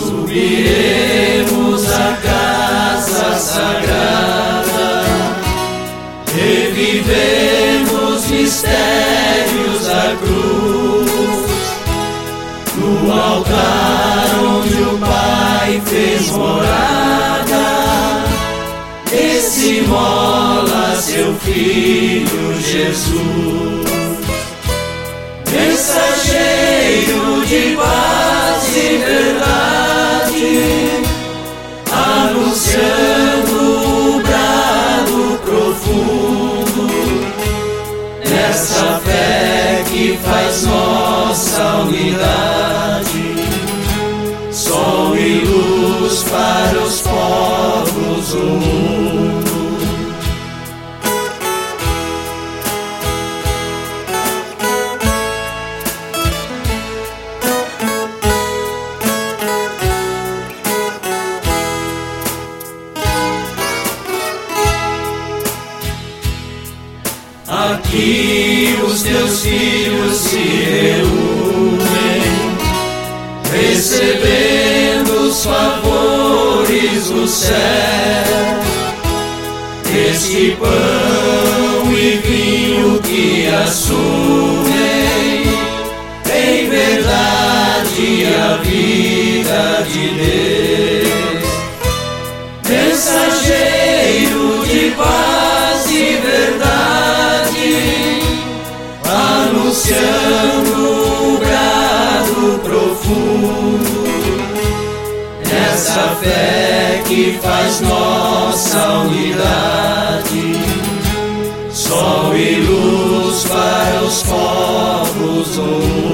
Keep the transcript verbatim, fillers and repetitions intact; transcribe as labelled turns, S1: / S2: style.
S1: subiremos à casa sagrada, revivemos mistérios da cruz, no altar onde o Pai fez morada, esse imola seu Filho Jesus. Mensageiro de paz e verdade, anunciando o brado profundo, nessa fé que faz nossa unidade, sol e luz para os povos do mundo. Aqui os teus filhos se reúnem, recebendo os favores do céu, este pão e vinho que assumem em verdade a vida de Deus. Mensageiro de paz e verdade, anunciando o brado profundo, nessa fé que faz nossa unidade, sol e luz para os povos do mundo.